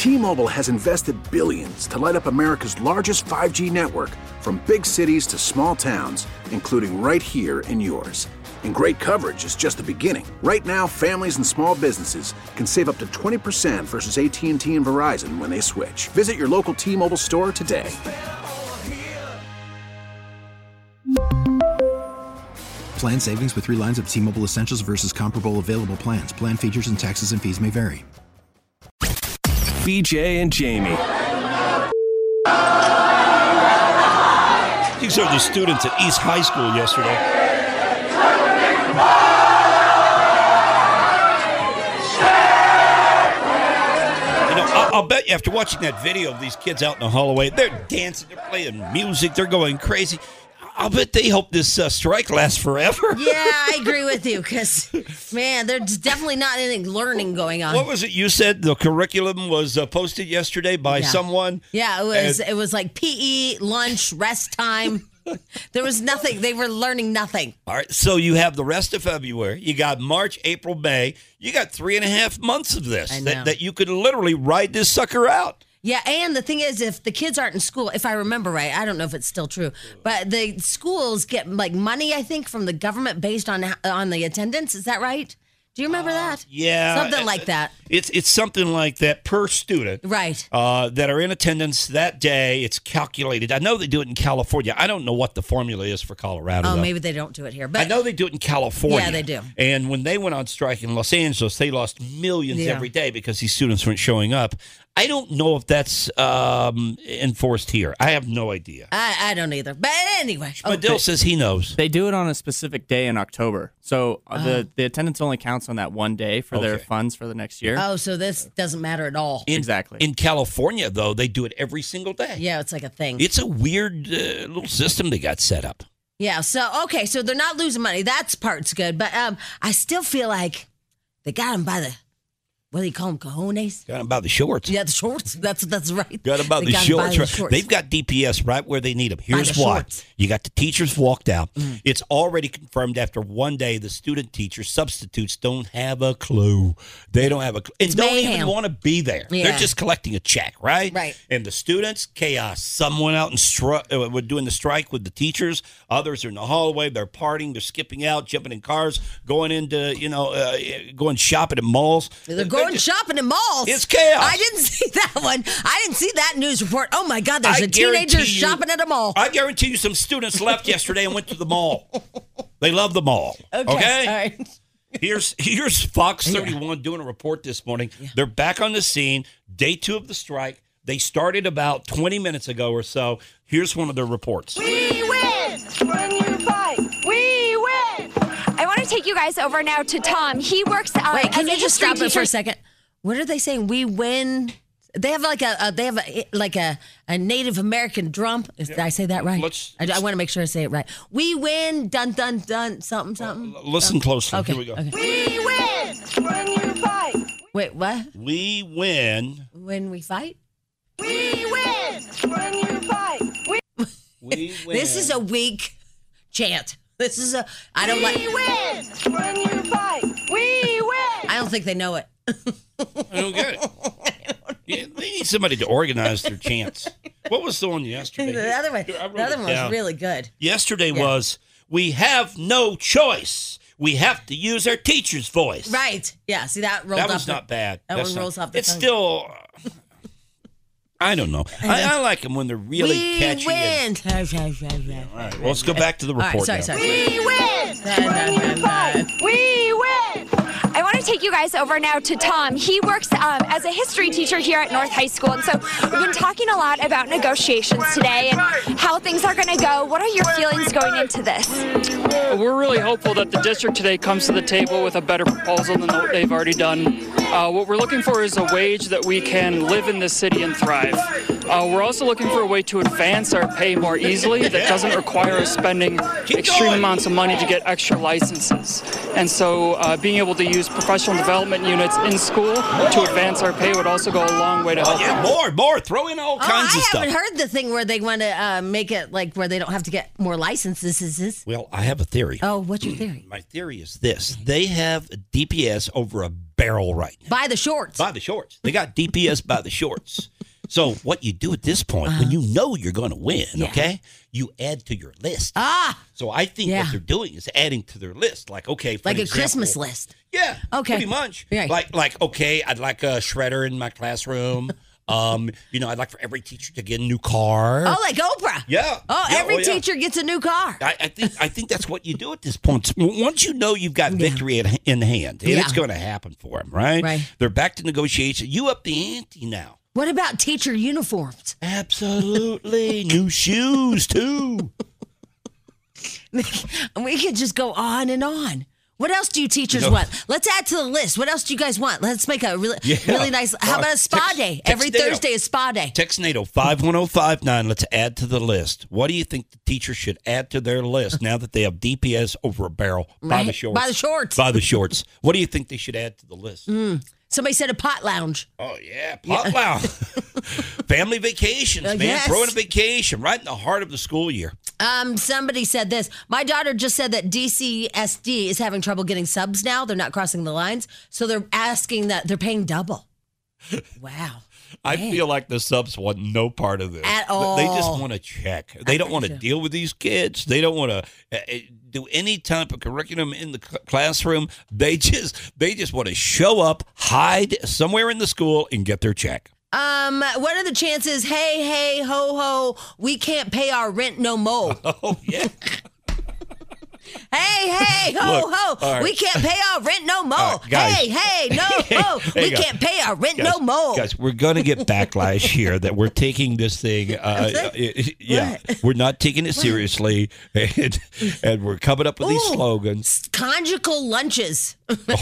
T-Mobile has invested billions to light up America's largest 5G network, from big cities to small towns, including right here in yours. And great coverage is just the beginning. Right now, families and small businesses can save up to 20% versus AT&T and Verizon when they switch. Visit your local T-Mobile store today. Plan savings with 3 lines of T-Mobile Essentials versus comparable available plans. Plan features and taxes and fees may vary. BJ and Jamie. These are the students at East High School yesterday. I'll bet you after watching that video of these kids out in the hallway, they're dancing, they're playing music, they're going crazy. I'll bet they hope this strike lasts forever. Yeah, I agree with you because, man, there's definitely not any learning going on. What was it you said? The curriculum was posted yesterday by someone? Yeah, it was like PE, lunch, rest time. There was nothing. They were learning nothing. All right, so you have the rest of February. You got March, April, May. You got 3.5 months of this that you could literally ride this sucker out. Yeah, and the thing is, if the kids aren't in school, if I remember right, I don't know if it's still true, but the schools get like money, I think, from the government based on the attendance. Is that right? Do you remember that? Yeah. Something like that. It's something like that per student. Right. That are in attendance that day. It's calculated. I know they do it in California. I don't know what the formula is for Colorado. Oh, though. maybe they don't do it here. But I know they do it in California. Yeah, they do. And when they went on strike in Los Angeles, they lost millions every day because these students weren't showing up. I don't know if that's enforced here. I have no idea. I don't either. But anyway. Schmidl says he knows. They do it on a specific day in October. So the attendance only counts on that one day for their funds for the next year. Oh, so this doesn't matter at all. Exactly. In California, though, they do it every single day. Yeah, it's like a thing. It's a weird little system they got set up. Yeah, so they're not losing money. That part's good. But I still feel like they got them by the... What do you call them? Cojones? Got them by the shorts. Yeah, the shorts. That's right. Got them by the shorts. They've got DPS right where they need them. Here's why. Shorts. You got the teachers walked out. It's already confirmed after one day the student teachers, substitutes, don't have a clue. They don't have a clue. And don't even want to be there. Yeah. They're just collecting a check, right? Right. And the students, chaos. Some went out and were doing the strike with the teachers. Others are in the hallway. They're partying. They're skipping out, jumping in cars, going into, going shopping at malls. They're going shopping in malls. It's chaos. I didn't see that one. I didn't see that news report. Oh, my God, there's a teenager shopping at a mall. I guarantee you some students left yesterday and went to the mall. They love the mall. Okay? All right. Here's Fox 31 doing a report this morning. Yeah. They're back on the scene. Day 2 of the strike. They started about 20 minutes ago or so. Here's one of their reports. We win when you fight. We win. I want to take you guys over now to Tom. He works Wait, can you just stop it for a second? What are they saying? We win. They have a Native American drum. Did I say that right? I want to make sure I say it right. We win. Dun dun dun. Something. Listen closely. Okay. Here we go. Okay. We win when you fight. Wait, what? We win when we fight. We win when you fight. We win. This is a weak chant. This is a. I don't We win when you fight. We win. I don't think they know it. I don't get it. Yeah, they need somebody to organize their chants. What was the one yesterday? The other one was really good. Yesterday was, we have no choice. We have to use our teacher's voice. Right. Yeah. See, that rolled off. That was not bad. That one rolls off the tongue. It's still... I don't know. I like them when they're really catchy. We win. All right. Well, let's go back to the report. All right, sorry. We win. We win. I want to take you guys over now to Tom. He works as a history teacher here at North High School. And so we've been talking a lot about negotiations today and how things are going to go. What are your feelings going into this? We're really hopeful that the district today comes to the table with a better proposal than what they've already done. What we're looking for is a wage that we can live in this city and thrive. We're also looking for a way to advance our pay more easily that doesn't require us spending extreme amounts of money to get extra licenses. And so being able to use professional professional development units in school to advance our pay would also go a long way to help. Yeah, more. Throw in all kinds of stuff. I haven't heard the thing where they want to make it like where they don't have to get more licenses. Well, I have a theory. Oh, what's your theory? My theory is this. They have DPS over a barrel right now. By the shorts. By the shorts. They got DPS by the shorts. So what you do at this point, when you know you're going to win, okay, you add to your list. So I think what they're doing is adding to their list. Like, okay, for like example, a Christmas list. Yeah, okay, pretty much. Right. Like, okay, I'd like a shredder in my classroom. I'd like for every teacher to get a new car. Oh, like Oprah. Yeah. Every teacher gets a new car. I think that's what you do at this point. Once you know you've got victory in hand, and it's going to happen for them, right? Right. They're back to negotiation. You up the ante now. What about teacher uniforms? Absolutely. New shoes, too. We could just go on and on. What else do you teachers want? Let's add to the list. What else do you guys want? Let's make a really nice. How about a spa day? Every Thursday is spa day. Text NATO 51059. Let's add to the list. What do you think the teachers should add to their list now that they have DPS over a barrel? By the shorts. By the shorts. By the shorts. What do you think they should add to the list? Somebody said a pot lounge. Oh, yeah, pot lounge. Family vacations, man. Yes. Throw in a vacation right in the heart of the school year. Somebody said this. My daughter just said that DCSD is having trouble getting subs now. They're not crossing the lines. So they're asking that they're paying double. Wow. I feel like the subs want no part of this. At all. They just want to check. They don't want to deal with these kids. They don't want to do any type of curriculum in the classroom. They just want to show up, hide somewhere in the school, and get their check. What are the chances? Hey, ho, ho, we can't pay our rent no more. Oh, yeah. Hey, ho, ho, right. we can't pay our rent no more. Right, guys. Hey, no, we can't pay our rent no more. Guys, we're going to get backlash here that we're taking this thing. We're not taking it seriously, and we're coming up with these slogans. Conjugal lunches.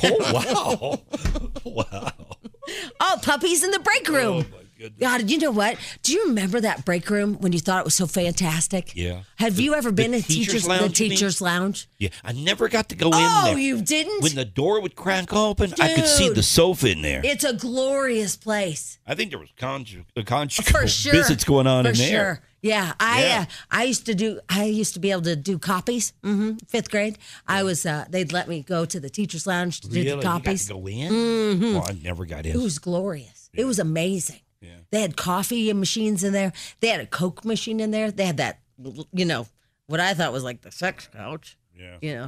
Oh, wow. Oh, puppies in the break room. Oh, my goodness. God, you know what? Do you remember that break room when you thought it was so fantastic? Yeah. Have you ever been in the teacher's lounge? Yeah, I never got to go in there. Oh, you didn't? When the door would crack open, I could see the sofa in there. It's a glorious place. I think there was conjugal For sure. visits going on in For there. sure. Yeah, I used to be able to do copies. 5th grade, I was. They'd let me go to the teacher's lounge to do the copies. You got to go in? Mm-hmm. Oh, I never got in. It was glorious. Yeah. It was amazing. Yeah. They had coffee machines in there. They had a Coke machine in there. They had that, what I thought was like the sex couch. Yeah,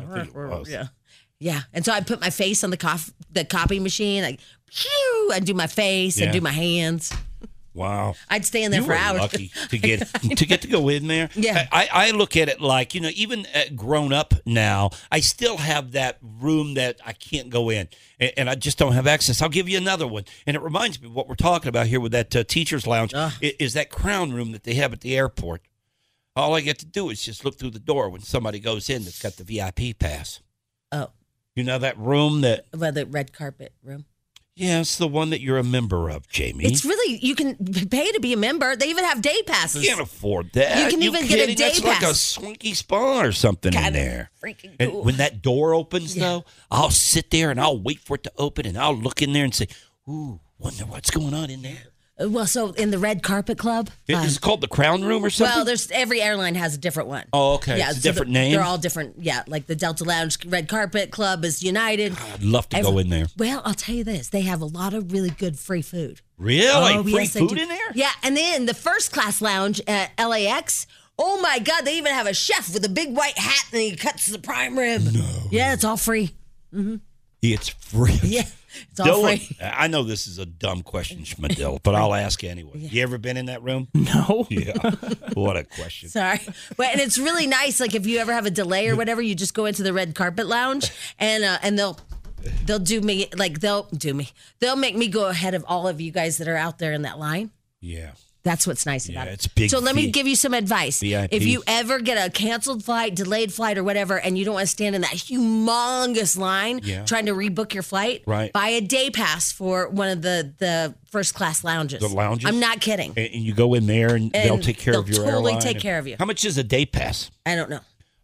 yeah. And so I put my face on the copy machine. I'd do my face and do my hands. Wow. I'd stay in there for hours. Lucky to get to go in there. Yeah. I look at it like, even grown up now, I still have that room that I can't go in, and I just don't have access. I'll give you another one. And it reminds me of what we're talking about here with that teacher's lounge is that crown room that they have at the airport. All I get to do is just look through the door when somebody goes in that's got the VIP pass. Oh. You know that room that... Well, the red carpet room. Yeah, it's the one that you're a member of, Jamie. It's really, you can pay to be a member. They even have day passes. You can't afford that. You can even get a day pass. That's like a swanky spa or something in there. Freaking cool. And when that door opens, though, I'll sit there and I'll wait for it to open and I'll look in there and say, ooh, wonder what's going on in there. Well, so in the Red Carpet Club. Is it called the Crown Room or something? Well, every airline has a different one. Oh, okay. Yeah, it's a different name? They're all different. Yeah, like the Delta Lounge Red Carpet Club is United. I'd love to go in there. Well, I'll tell you this. They have a lot of really good free food. Really? Oh, free food in there? Yeah, and then the first class lounge at LAX, oh my God, they even have a chef with a big white hat and he cuts the prime rib. No. Yeah, it's all free. Mm-hmm. It's free. Yeah, it's all free. I know this is a dumb question, Schmidl, but I'll ask anyway. Yeah. You ever been in that room? No. Yeah. What a question. Sorry. And it's really nice. Like if you ever have a delay or whatever, you just go into the Red Carpet Lounge and they'll do me like they'll make me go ahead of all of you guys that are out there in that line. Yeah. That's what's nice about it. It's big. So let me give you some advice. VIP. If you ever get a canceled flight, delayed flight, or whatever, and you don't want to stand in that humongous line trying to rebook your flight, buy a day pass for one of the first class lounges. The lounges? I'm not kidding. And you go in there and they'll take care of your airline. They'll totally take care of you. How much is a day pass? I don't know. Like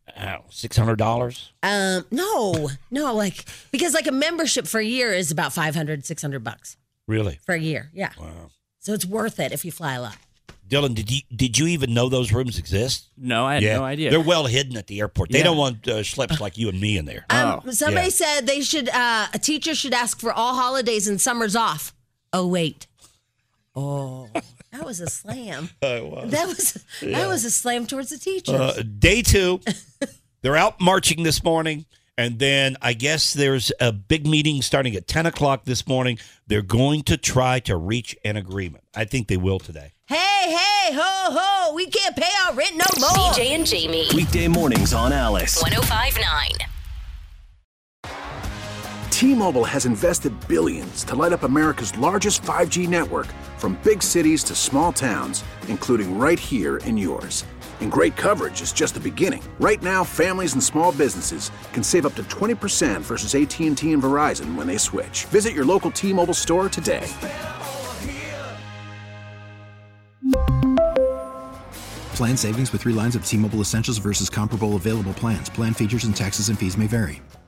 $600? No, because a membership for a year is about $500-$600 Really? for a year. Yeah. Wow. So it's worth it if you fly a lot. Dylan, did you even know those rooms exist? No, I had no idea. They're well hidden at the airport. They don't want schleps like you and me in there. Somebody said they should. A teacher should ask for all holidays and summers off. Oh wait. Oh, that was a slam. That was a slam towards the teachers. Day 2, they're out marching this morning. And then I guess there's a big meeting starting at 10 o'clock this morning. They're going to try to reach an agreement. I think they will today. Hey, ho, ho. We can't pay our rent no more. BJ and Jamie. Weekday mornings on Alice. 105.9. T-Mobile has invested billions to light up America's largest 5G network, from big cities to small towns, including right here in yours. And great coverage is just the beginning. Right now, families and small businesses can save up to 20% versus AT&T and Verizon when they switch. Visit your local T-Mobile store today. Plan savings with 3 lines of T-Mobile Essentials versus comparable available plans. Plan features and taxes and fees may vary.